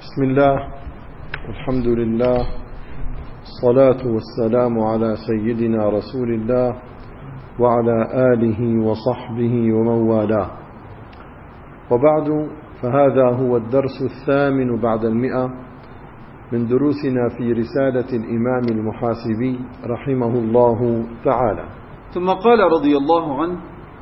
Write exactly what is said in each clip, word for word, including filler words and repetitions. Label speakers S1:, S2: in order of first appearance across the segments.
S1: بسم الله الحمد لله الصلاة والسلام على سيدنا رسول الله وعلى آله وصحبه ومن والاه، وبعد، فهذا هو الدرس الثامن بعد المئة من دروسنا في رسالة الإمام المحاسبي رحمه الله تعالى.
S2: ثم قال رضي الله عنه: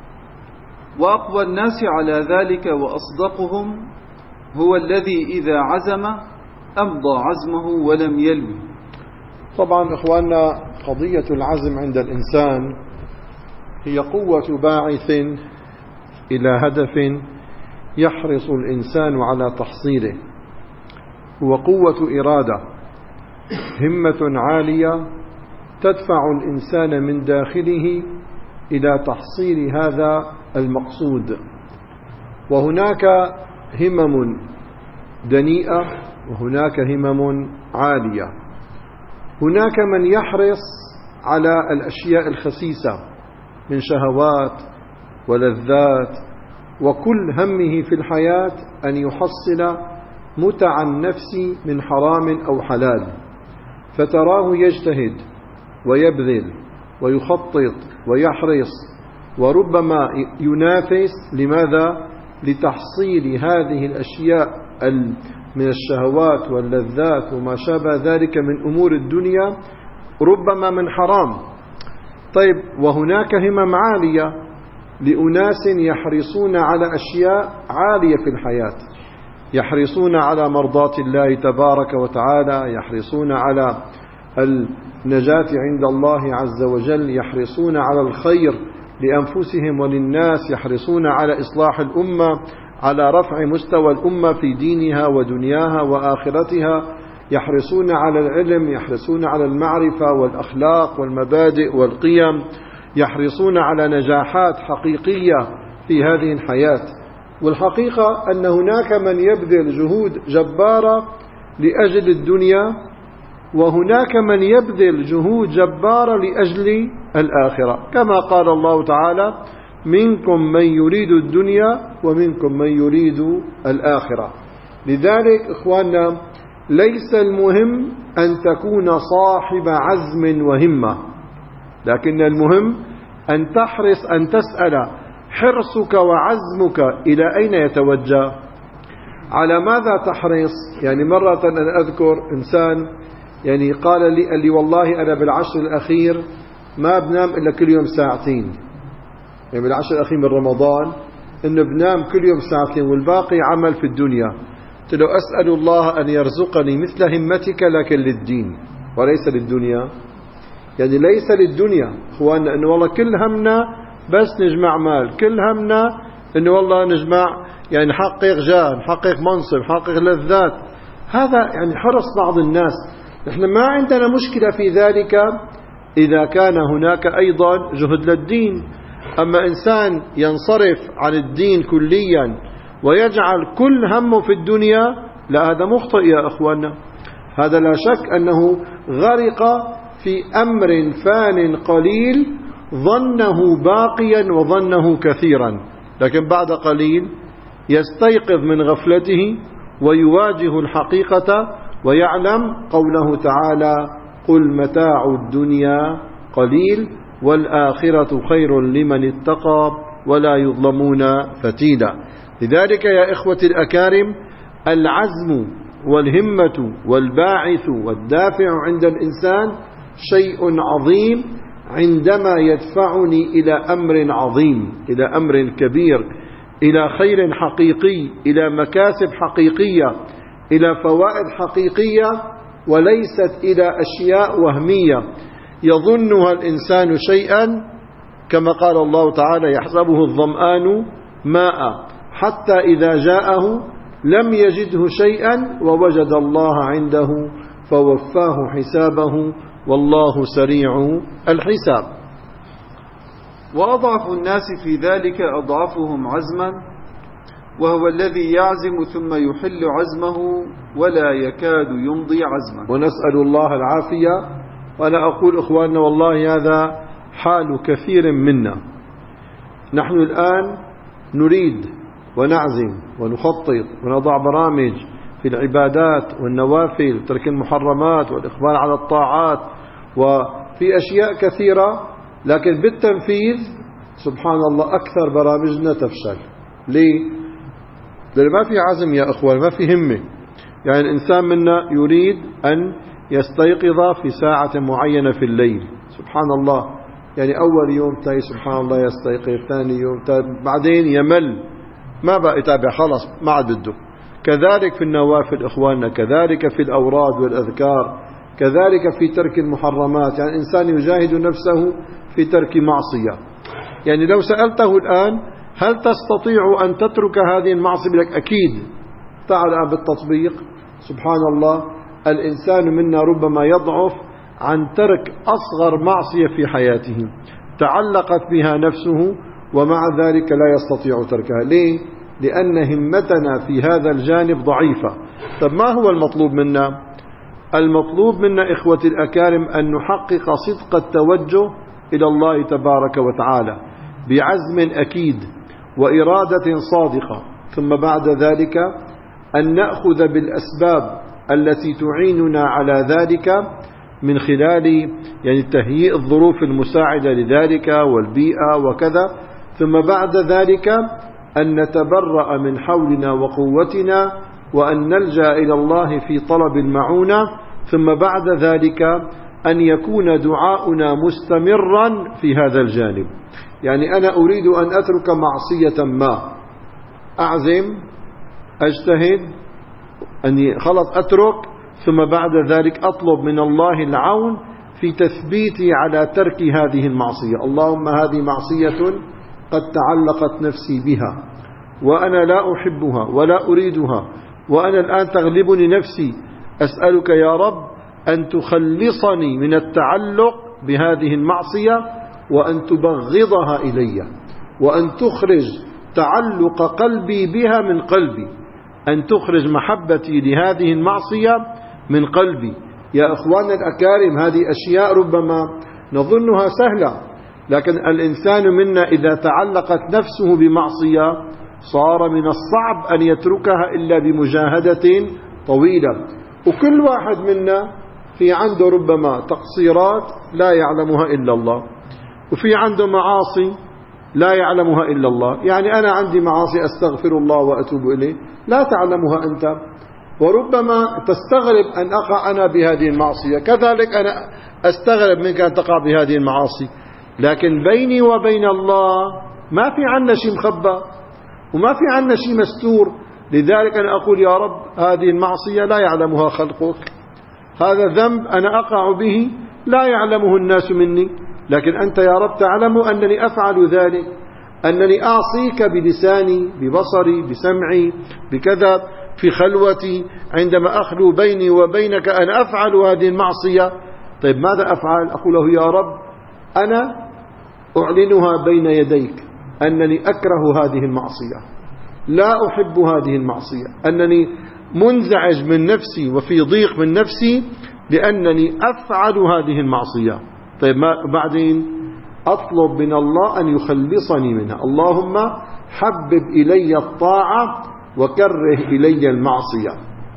S2: وأقوى الناس على ذلك وأصدقهم هو الذي إذا عزم أمضى عزمه ولم يلوي.
S1: طبعا إخواننا، قضية العزم عند الإنسان هي قوة باعث إلى هدف يحرص الإنسان على تحصيله، هو قوة إرادة، همة عالية تدفع الإنسان من داخله إلى تحصيل هذا المقصود. وهناك همم دنيئة وهناك همم عالية. هناك من يحرص على الأشياء الخسيسة من شهوات ولذات، وكل همه في الحياة أن يحصل متع النفس من حرام أو حلال، فتراه يجتهد ويبذل ويخطط ويحرص، وربما ينافس. لماذا؟ لتحصيل هذه الأشياء من الشهوات واللذات وما شابه ذلك من أمور الدنيا، ربما من حرام. طيب، وهناك همم عالية لأناس يحرصون على أشياء عالية في الحياة، يحرصون على مرضاة الله تبارك وتعالى، يحرصون على النجاة عند الله عز وجل، يحرصون على الخير لأنفسهم وللناس، يحرصون على إصلاح الأمة، على رفع مستوى الأمة في دينها ودنياها وآخرتها، يحرصون على العلم، يحرصون على المعرفة والأخلاق والمبادئ والقيم، يحرصون على نجاحات حقيقية في هذه الحياة. والحقيقة أن هناك من يبذل جهود جبارة لأجل الدنيا، وهناك من يبذل جهود جبارة لأجل الآخرة، كما قال الله تعالى: منكم من يريد الدنيا ومنكم من يريد الآخرة. لذلك إخواننا، ليس المهم أن تكون صاحب عزم وهمة، لكن المهم أن تحرص، أن تسأل حرصك وعزمك إلى أين يتوجه، على ماذا تحرص. يعني مرة أنا أذكر إنسان يعني قال لي, قال لي والله أنا بالعشر الأخير ما بنام إلا كل يوم ساعتين، يعني بالعشر الأخير من رمضان إنه بنام كل يوم ساعتين والباقي عمل في الدنيا. قلت له: أسأل الله أن يرزقني مثل همتك لكن للدين وليس للدنيا. يعني ليس للدنيا إخواننا إنه والله كل همنا بس نجمع مال، كل همنا إنه والله نجمع يعني نحقق جاه، نحقق منصب، نحقق لذات. هذا يعني حرص بعض الناس. نحن ما عندنا مشكلة في ذلك إذا كان هناك أيضا جهد للدين. أما إنسان ينصرف عن الدين كليا ويجعل كل همه في الدنيا، لا، هذا مخطئ يا أخوانا. هذا لا شك أنه غرق في أمر فان قليل ظنه باقيا وظنه كثيرا، لكن بعد قليل يستيقظ من غفلته ويواجه الحقيقة ويعلم قوله تعالى: قل متاع الدنيا قليل والآخرة خير لمن اتقى ولا يظلمون فتيلا. لذلك يا إخوة الأكارم، العزم والهمة والباعث والدافع عند الإنسان شيء عظيم عندما يدفعني إلى أمر عظيم، إلى أمر كبير، إلى خير حقيقي، إلى مكاسب حقيقية، إلى فوائد حقيقية، وليست إلى أشياء وهمية يظنها الإنسان شيئا، كما قال الله تعالى: يحسبه الظمآن ماء حتى إذا جاءه لم يجده شيئا ووجد الله عنده فوفاه حسابه والله سريع الحساب.
S2: وأضعف الناس في ذلك أضعفهم عزما، وهو الذي يعزم ثم يحل عزمه ولا يكاد يمضي عزما.
S1: ونسأل الله العافية. وأنا أقول إخواننا والله هذا حال كثير منا. نحن الآن نريد ونعزم ونخطط ونضع برامج في العبادات والنوافل، ترك المحرمات والإقبال على الطاعات، وفي أشياء كثيرة، لكن بالتنفيذ سبحان الله أكثر برامجنا تفشل. ليه؟ لأن ما في عزم يا أخوان، ما في همة. يعني الإنسان منا يريد أن يستيقظ في ساعة معينة في الليل، سبحان الله، يعني أول يوم تاي سبحان الله يستيقظ، ثاني يوم تاي، بعدين يمل، ما بقى يتابع، خلص ما عاد بده. كذلك في النوافل إخواننا، كذلك في الأوراد والأذكار، كذلك في ترك المحرمات. يعني الإنسان يجاهد نفسه في ترك معصية. يعني لو سألته الآن هل تستطيع أن تترك هذه المعصية؟ لك أكيد. تعال الآن بالتطبيق، سبحان الله، الإنسان منا ربما يضعف عن ترك أصغر معصية في حياته تعلقت بها نفسه، ومع ذلك لا يستطيع تركها. ليه؟ لأن همتنا في هذا الجانب ضعيفة. طب ما هو المطلوب منا؟ المطلوب منا إخوتي الأكارم أن نحقق صدق التوجه إلى الله تبارك وتعالى بعزم أكيد وإرادة صادقة، ثم بعد ذلك أن نأخذ بالأسباب التي تعيننا على ذلك من خلال يعني تهيئ الظروف المساعدة لذلك والبيئة وكذا، ثم بعد ذلك أن نتبرأ من حولنا وقوتنا وأن نلجأ إلى الله في طلب المعونة، ثم بعد ذلك أن يكون دعاؤنا مستمرا في هذا الجانب. يعني أنا أريد أن أترك معصية ما، أعزم، أجتهد أني خلص أترك، ثم بعد ذلك أطلب من الله العون في تثبيتي على ترك هذه المعصية. اللهم هذه معصية قد تعلقت نفسي بها وأنا لا أحبها ولا أريدها، وأنا الآن تغلبني نفسي، أسألك يا رب أن تخلصني من التعلق بهذه المعصية وأن تبغضها إلي، وأن تخرج تعلق قلبي بها من قلبي، أن تخرج محبتي لهذه المعصية من قلبي. يا أخواننا الأكارم، هذه أشياء ربما نظنها سهلة، لكن الإنسان منا إذا تعلقت نفسه بمعصية صار من الصعب أن يتركها إلا بمجاهدة طويلة. وكل واحد منا في عنده ربما تقصيرات لا يعلمها إلا الله، وفي عنده معاصي لا يعلمها إلا الله. يعني أنا عندي معاصي أستغفر الله وأتوب إليه لا تعلمها أنت، وربما تستغرب أن أقع أنا بهذه المعصية، كذلك أنا أستغرب منك أن تقع بهذه المعاصي، لكن بيني وبين الله ما في عنا شيء مخبى وما في عنا شيء مستور. لذلك أنا أقول يا رب هذه المعصية لا يعلمها خلقك، هذا ذنب أنا أقع به لا يعلمه الناس مني، لكن أنت يا رب تعلم أنني أفعل ذلك، أنني أعصيك بلساني ببصري بسمعي بكذا في خلوتي، عندما أخلو بيني وبينك أن أفعل هذه المعصية. طيب ماذا أفعل؟ أقول له يا رب أنا أعلنها بين يديك أنني أكره هذه المعصية، لا أحب هذه المعصية، أنني منزعج من نفسي وفي ضيق من نفسي لأنني أفعل هذه المعصية. طيب ما بعدين؟ أطلب من الله أن يخلصني منها. اللهم حبب إلي الطاعة وكره إلي المعصية.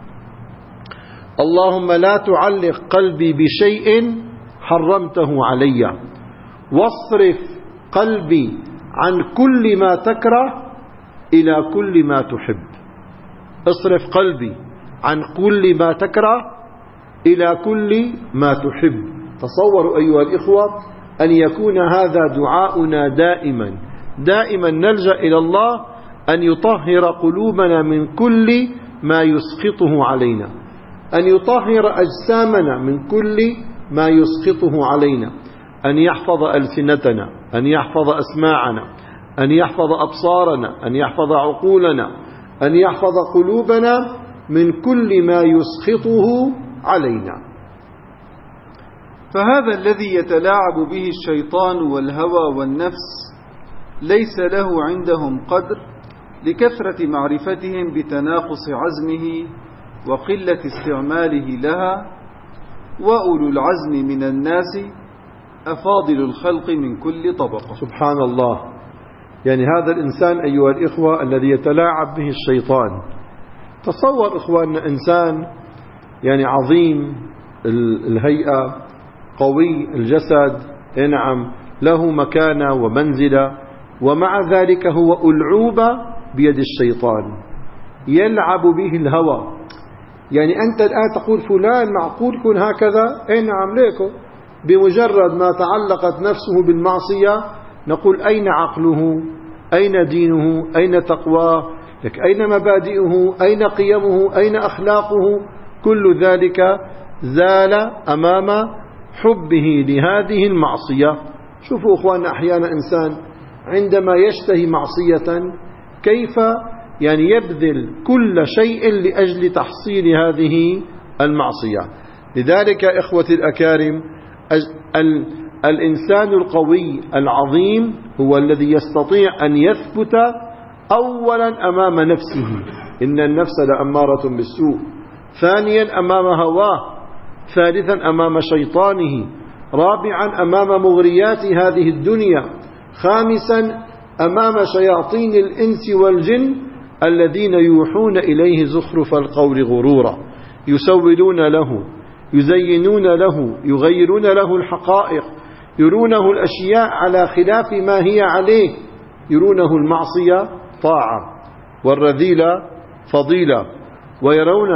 S1: اللهم لا تعلق قلبي بشيء حرمته علي، واصرف قلبي عن كل ما تكره إلى كل ما تحب. اصرف قلبي عن كل ما تكره إلى كل ما تحب. تصوروا أيها الإخوة أن يكون هذا دعاؤنا دائما دائما، نلجأ إلى الله أن يطهر قلوبنا من كل ما يسخطه علينا، أن يطهر أجسامنا من كل ما يسخطه علينا، أن يحفظ ألسنتنا، أن يحفظ أسماعنا، أن يحفظ أبصارنا، أن يحفظ عقولنا، أن يحفظ قلوبنا من كل ما يسخطه علينا.
S2: فهذا الذي يتلاعب به الشيطان والهوى والنفس ليس له عندهم قدر لكثرة معرفتهم بتناقص عزمه وقلة استعماله لها، وأولو العزم من الناس أفاضل الخلق من كل طبقة.
S1: سبحان الله. يعني هذا الإنسان أيها الإخوة الذي يتلاعب به الشيطان تصور إخواننا إنسان يعني عظيم الهيئة، قوي الجسد، نعم له مكانة ومنزلة، ومع ذلك هو ألعوب بيد الشيطان يلعب به الهوى. يعني أنت الآن تقول فلان معقول كن هكذا؟ أي نعم ليكو. بمجرد ما تعلقت نفسه بالمعصية نقول أين عقله؟ أين دينه؟ أين تقواه؟ لك أين مبادئه؟ أين قيمه؟ أين أخلاقه؟ كل ذلك زال أمام حبه لهذه المعصية. شوفوا أخواننا أحيانا إنسان عندما يشتهي معصية كيف يعني يبذل كل شيء لأجل تحصيل هذه المعصية. لذلك إخوتي الأكارم الإنسان القوي العظيم هو الذي يستطيع أن يثبت أولا أمام نفسه، إن النفس لأمارة بالسوء، ثانيا أمام هواه، ثالثا أمام شيطانه، رابعا أمام مغريات هذه الدنيا، خامسا أمام شياطين الإنس والجن الذين يوحون إليه زخرف القول غرورا، يسولون له، يزينون له، يغيرون له الحقائق، يرونه الأشياء على خلاف ما هي عليه، يرونه المعصية طاعة والرذيلة فضيلة، ويرون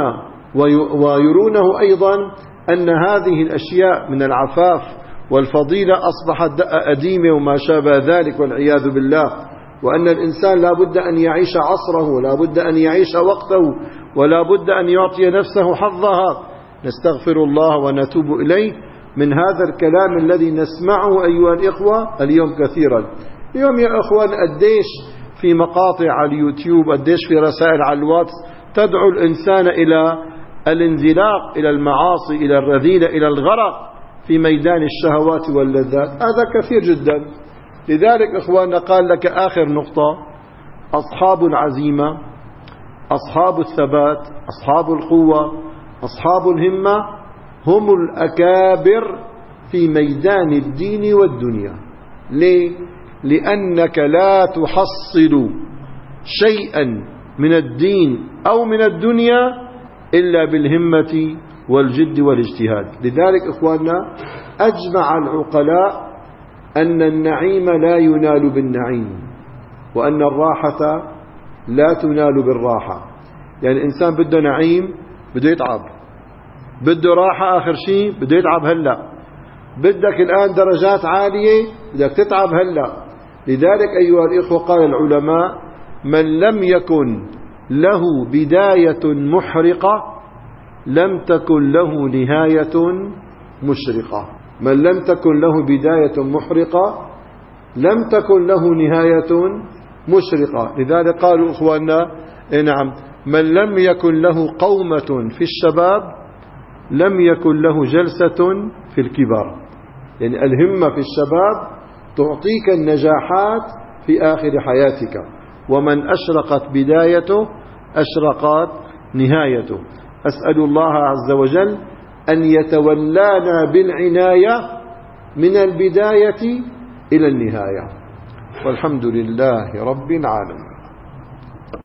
S1: ويرونه أيضا أن هذه الأشياء من العفاف والفضيلة أصبحت أديمة وما شابه ذلك والعياذ بالله، وأن الإنسان لا بد أن يعيش عصره، لا بد أن يعيش وقته، ولا بد أن يعطي نفسه حظها. نستغفر الله ونتوب إليه من هذا الكلام الذي نسمعه أيها الإخوة اليوم كثيرا. اليوم يا أخوان قديش في مقاطع على اليوتيوب، قديش في رسائل على الواتس تدعو الإنسان إلى الانزلاق إلى المعاصي، إلى الرذيلة، إلى الغرق في ميدان الشهوات واللذات. هذا كثير جدا. لذلك إخواننا قال لك آخر نقطة: أصحاب العزيمة، أصحاب الثبات، أصحاب القوة، أصحاب الهمة هم الأكابر في ميدان الدين والدنيا. ليه؟ لأنك لا تحصل شيئا من الدين أو من الدنيا إلا بالهمة والجد والاجتهاد. لذلك إخواننا أجمع العقلاء أن النعيم لا ينال بالنعيم، وأن الراحة لا تنال بالراحة. يعني الإنسان بده نعيم بده يتعب، بده راحة آخر شيء بده يتعب هلأ، بدك الآن درجات عالية بدك تتعب هلأ. لذلك أيها الإخوة قال العلماء: من لم يكن له بداية محرقة لم تكن له نهاية مشرقة. من لم تكن له بداية محرقة لم تكن له نهاية مشرقة. لذلك قالوا إخواننا: نعم، من لم يكن له قومة في الشباب لم يكن له جلسة في الكبار. يعني الهمة في الشباب تعطيك النجاحات في آخر حياتك، ومن أشرقت بدايته أشرقت نهايته. أسأل الله عز وجل أن يتولانا بالعناية من البداية إلى النهاية، والحمد لله رب العالمين.